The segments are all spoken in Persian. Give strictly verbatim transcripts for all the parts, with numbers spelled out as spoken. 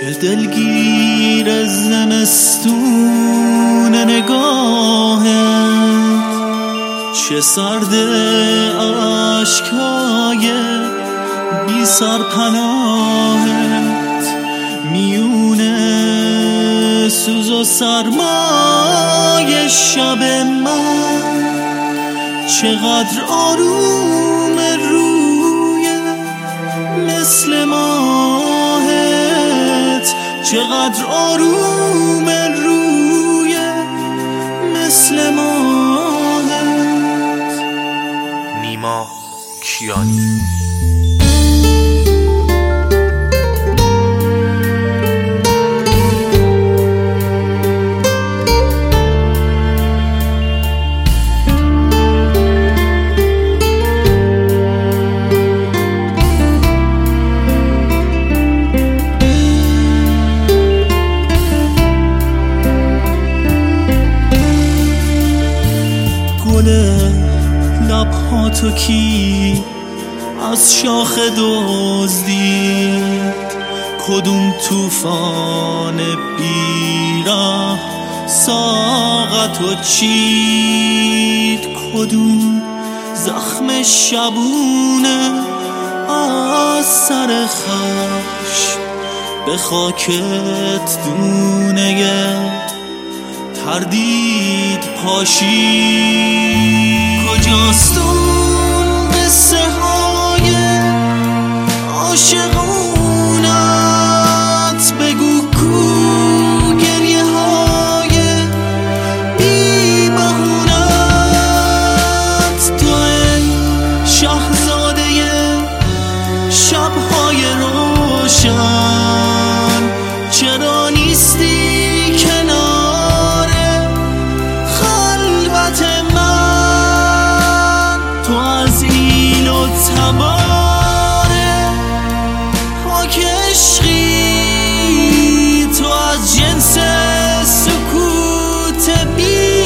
چه دلگیر زمستون نگاهت، چه سرد عشقای بی سرپناهت، میونه سوز و سرمای شب من، چقدر آروم روی مثل ماهت، چقدر آروم روی مثل ماهت. نیما کیانی. لبهاتو کی از شاخ دزدید، کدوم طوفان بیره ساقتو چید، کدوم زخم شبونه از سر خشم به خاکت دونه تردید پاشید. کجاست اون قصه های عاشقونت، بگو کو گریه های بی بهونت، تو ای شاهزاده شبهای روشن، چرا نیستی کنار خلوت من؟ تو از ایل و تبار پاک عشقی، تو از جنس سکوت بی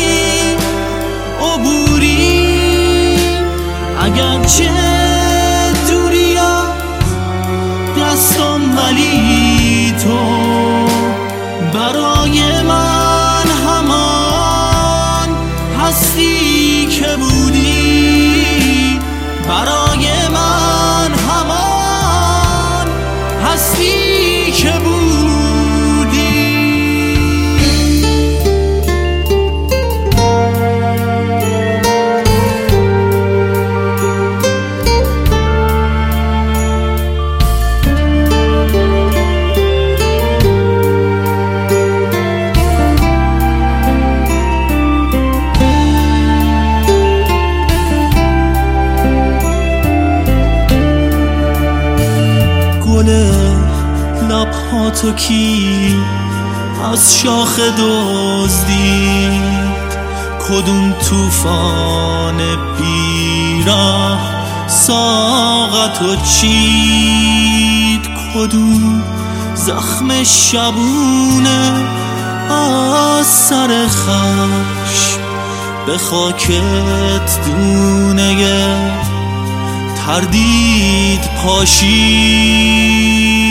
عبوری، اگرچه دوریت دستم ولی تو برای من همان هستی که بودی، برای من همان هستی که بودی. لبهاتو کی از شاخ دزدید، کدوم طوفان بیره ساقتو چید، کدوم زخم شبونه از سر خشم به خاکت دونه تردید پاشید.